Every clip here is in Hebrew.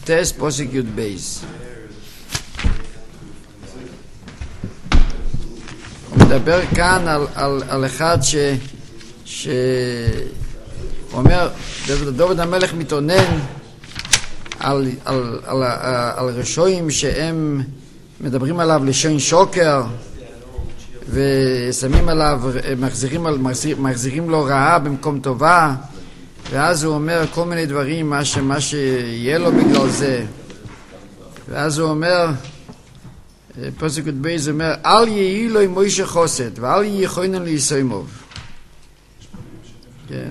קופטס פוסק י' בייס. הוא מדבר כאן על אחד הוא אומר, דוד המלך מתעונן על רשועים שהם מדברים עליו לשון שוקר ושמים עליו, מחזירים לו רעה במקום טובה, ואז הוא אומר כל מיני דברים מה שיהיה לו בגלל זה. ואז הוא אומר, פסוק בייז אומר, אל יהי לו עם מוישה חוסד ואל יהי יכונן ליסוימוב. כן,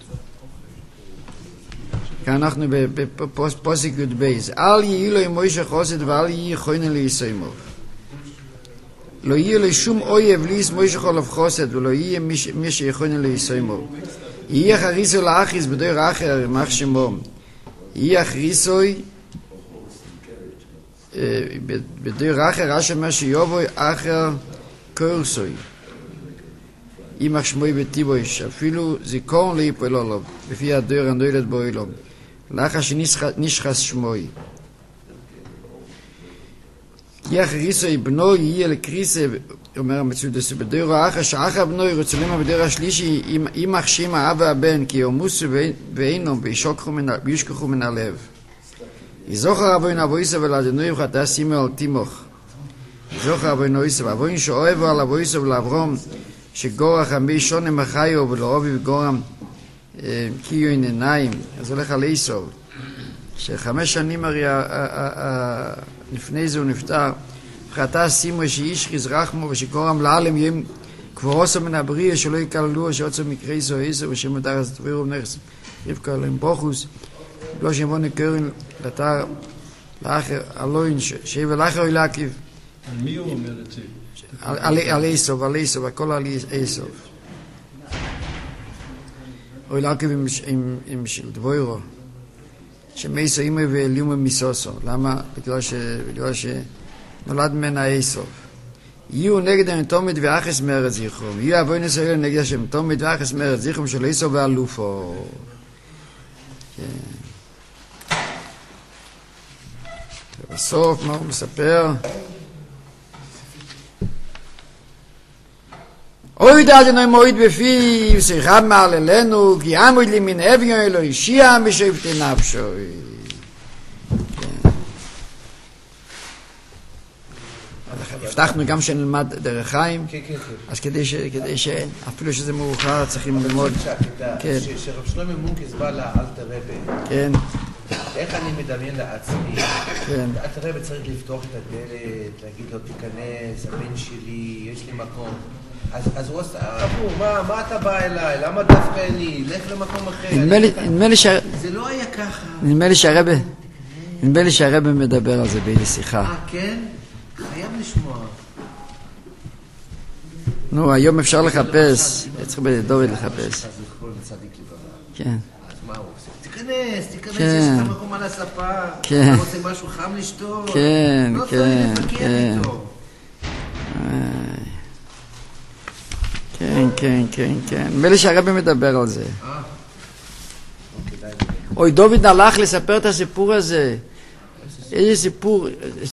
כאן אנחנו בפסוק בייז, אל יהי לו עם מוישה חוסד ואל יהי יכונן ליסוימוב. לא יהיה לו שום אויב ליס מוישה חולף חוסד ולא יהיה מי שיכונן ליסוימוב. יהיה חריסו לאחיס בדור אחר מח שמו, יהיה חריסוי בדור אחר אשר מה שיובוי אחר קורסוי אימח שמוי בטיבוי שאפילו זיכרון לא ייפול עליו לפי הדור הנולד בו אלו לאחר שנשחס שמוי. יהיה חריסוי בנו יהיה לקריסה, אומר המצודס, בדור האחר שאחר בנו ירצולים בדור השלישי אימח שם האב והבן כי יומוסו ואינו וישכחו מן הלב. יזוכר אבוין אבויסו ולעדנוי וחטא שימו על תימוך. יזוכר אבוין אבויסו אבוין שאוהבו על אבויסו ולאברום שגורח עמי שונם החיו ולאובי וגורם קיו עיניים. אז הולך על איסו ש5 שנים הרי לפני זה הוא נפטר. וחטא שימו שאיש חזרחמו ושגורם לעלם יום כבורוסו מן הבריאה שלא יקללו שעוצו מקרי איסו ושם מותר אז תבירו נכס רבקה אלוהים ברוכוס לא שמונה קורן לתר לאחר אלוהים שיבל לאחר אילקיב. על מי הוא אומר את זה? על איסוב, הכל על איסוב. אילקיב עם של דבוירו שמייסו אימא ואליומה מיסוסו. למה? בגלל שנולד ממנה איסוב. יהיו נגד תומד ואחס מארץ זיכרום. יהיו אבוי נסויל נגד השם תומד ואחס מארץ זיכרום של איסוב ואלופו. ובסוף מה הוא מספר? אוי דעתנו מועיד בפיו שיחה מעללנו כי עמוד לי מן אביון אלו אישיה משאפתי נפשו. הבטחנו גם שנלמד דרך חיים, אז כדי שאפילו שזה מאוחר צריכים ללמוד. שרב שלמה מונקס בא לאלתר רבי, כן, איך אני מדמיין לעצמי? אלתר רבי צריך לפתוח את הדלת, להגיד לו תיכנס, הבן שלי, יש לי מקום. אז הוא עושה, מה אתה בא אליי? למה דווקא אני? לך למקום אחר. זה לא היה ככה. נדמה לי שהרבי מדבר על זה באיזו שיחה. כן? חייב לשמוע. נו, היום אפשר לחפש. צריך בדוד לחפש. כן. אז מה הוא עושה? תיכנס, יש לך מקום על הספה. אתה רוצה משהו חם לשתות? כן. לא צריך לפקח איתו. כן. נדמה לי שהרבי מדבר על זה. אוי, דוד הלך לספר את הסיפור הזה. איזה